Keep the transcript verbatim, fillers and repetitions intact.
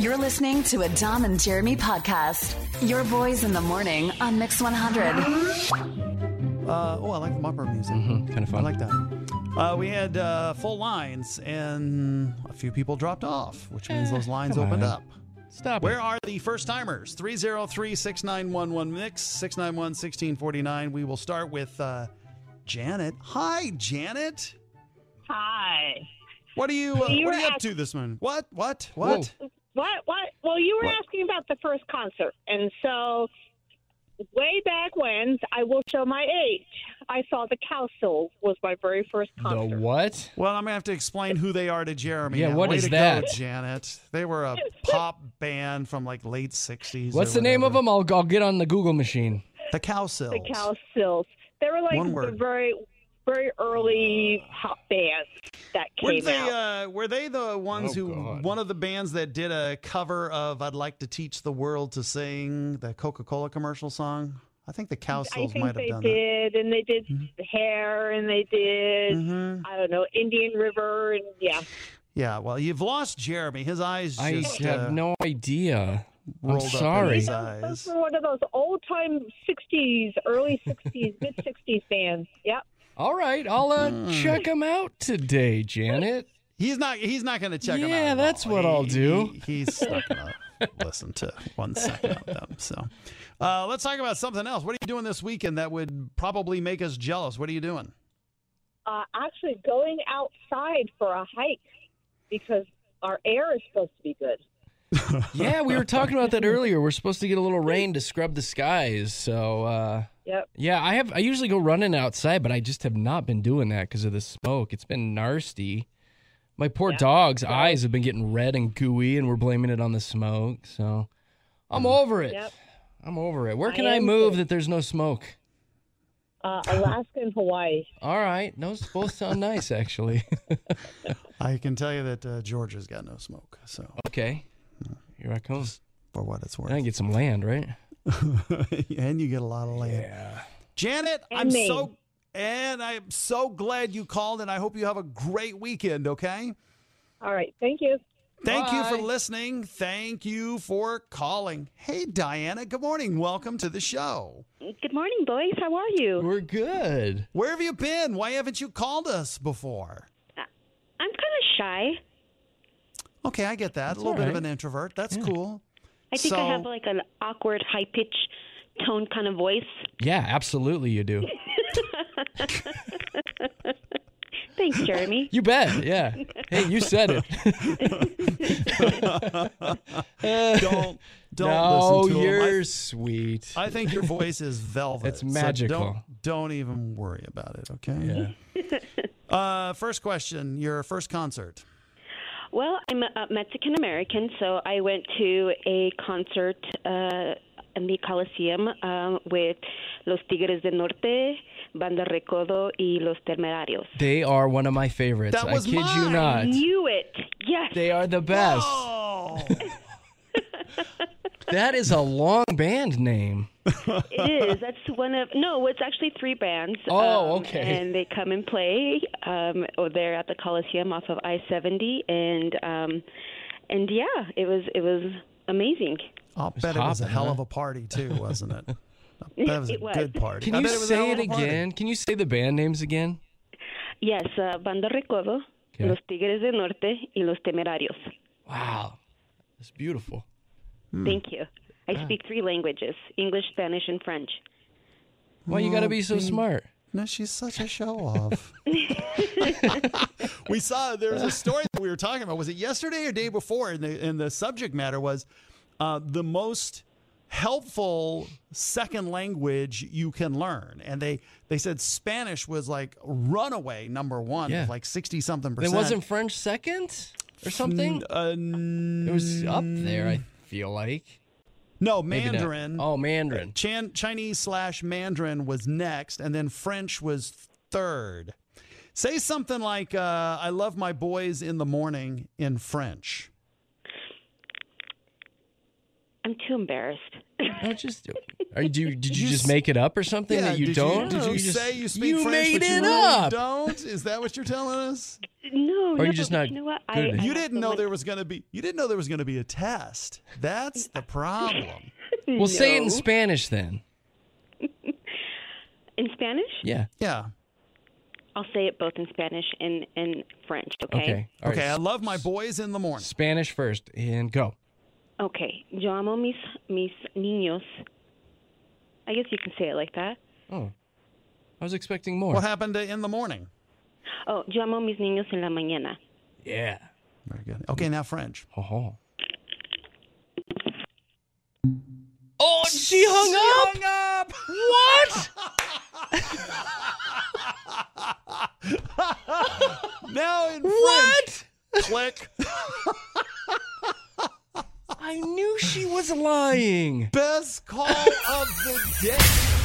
You're listening to a Dom and Jeremy podcast. Your boys in the morning on Mix one hundred. Uh, oh, I like the bumper music. Mm-hmm. Kind of fun. I like that. Uh, we had uh, full lines, and a few people dropped off, which means those lines come opened on. up. Stop Where it. are the first timers? three oh three, six nine one one, mix, six nine one, one six four nine. We will start with uh, Janet. Hi, Janet. Hi. What are you, uh, You what were are you up ask- to this morning? What? What? What? What? What? Well, you were What? asking about the first concert, and so way back when, I will show my age. I saw the Cowsills was my very first The concert. what? Well, I'm going to have to explain who they are to Jeremy. Yeah, now. what Way is to that? Go, Janet. They were a pop band from like late sixties. What's or the name of whatever. them? I'll, I'll get on the Google machine. The Cowsills. The Cowsills. They were like One the word. very, very early pop bands that Were came they, out. uh, were they the ones Oh, who, God. one of the bands that did a cover of I'd Like to Teach the World to Sing, the Coca-Cola commercial song? I think the I Cowsills think might have they done did, and they did Hair, and they did, that. hmm I don't know, Indian River, and yeah. Yeah, well, you've lost Jeremy. His eyes I just have uh, no idea. I'm rolled up in sorry. his Those eyes. were one of those old-time sixties, early sixties, mid-sixties bands. Yep. All right, I'll uh, Hmm. check them out today, Janet. He's not. He's not going to check them out. Yeah, at that's all. what He- I'll do. he- he's not going to listen to one second of them. So, uh, let's talk about something else. What are you doing this weekend that would probably make us jealous? What are you doing? Uh, actually, going outside for a hike because our air is supposed to be good. Yeah, we were talking about that earlier. We're supposed to get a little rain to scrub the skies. So, uh, Yep. yeah, I have. I usually go running outside, but I just have not been doing that because of the smoke. It's been nasty. My poor Yeah. dog's eyes have been getting red and gooey, and we're blaming it on the smoke. So, I'm over it. Yep. I'm over it. Where I can I am move too. that there's no smoke? Uh, Alaska and Hawaii. All right, those both sound nice, actually. I can tell you that uh, Georgia's got no smoke. So, Okay, here I come. for what it's I worth, can get some land, right? and you get a lot of land. Yeah. Janet, And I'm Maine. so and I'm so glad you called, and I hope you have a great weekend. Okay. All right. Thank you. Thank you for Bye. listening. Thank you for calling. Hey, Diana. Good morning. Welcome to the show. Good morning, boys. How are you? We're good. Where have you been? Why haven't you called us before? I'm kind of shy. Okay, I get that. That's a little all bit of right. an introvert. That's cool. I think I So- have like an awkward, high pitch tone kind of voice. Yeah, absolutely, you do. Thanks, Jeremy. You bet. Yeah. Hey, you said it. Don't don't no, listen to him. you're I- sweet. I think your voice is velvet. It's so magical. don't, don't even worry about it, okay? yeah. Uh, first question, your first concert. Well, I'm a Mexican American, so I went to a concert uh, in the Coliseum um, with Los Tigres del Norte, Banda Recodo, y Los Temerarios. They are one of my favorites. That was I kid you mine. not. Knew it. Yes. They are the best. Oh, That is a long band name. It is. That's one of no. It's actually three bands. Oh, um, okay. And they come and play. Um, or they're at the Coliseum off of I seventy, and um, and yeah, it was it was amazing. I'll bet it was a hopping, hell huh? of a party too, wasn't it? I bet it was a It was. good party. Can I you bet it was a say hell it of a party. again? Can you say the band names again? Yes, uh, Banda Recodo, Okay. Los Tigres del Norte, y Los Temerarios. Wow. That's beautiful. Hmm. Thank you. I speak three languages: English, Spanish, and French. Why you got to be so smart? No, she's such a show off. We saw there was a story that we were talking about. Was it yesterday or day before? And the and the subject matter was uh, the most helpful second language you can learn. And they they said Spanish was like runaway number one, Yeah. with like sixty something Then percent. wasn't French second or something? Uh, It was up there, I feel like. No, Maybe not. Mandarin. Oh, Mandarin. Chan- Chinese slash Mandarin was next, and then French was third. Say something like, uh, I love my boys in the morning in French. I'm too embarrassed. No, just are you, did you just make it up or something Yeah, that you did don't? You, did you, just, say you speak you French, made but you it really up. don't? Is that what you're telling us? No, Or no, you just but not You know what? good at it. I You have didn't the know one- there was going to be. You didn't know there was going to be a test. That's the problem. Well, say it in No. Spanish then. In Spanish? Yeah. Yeah. I'll say it both in Spanish and in French, okay? Okay. All right. Okay. I love my boys in the morning. Spanish first and go. Okay. Yo amo mis, mis niños. I guess you can say it like that. Oh, I was expecting more. What happened to in the morning? Oh, yo amo mis niños en la mañana. Yeah. Very good. Okay, now French. Oh. Oh, she hung up. up. What? Now in What? French. Click. I knew she was lying. Best call of the day.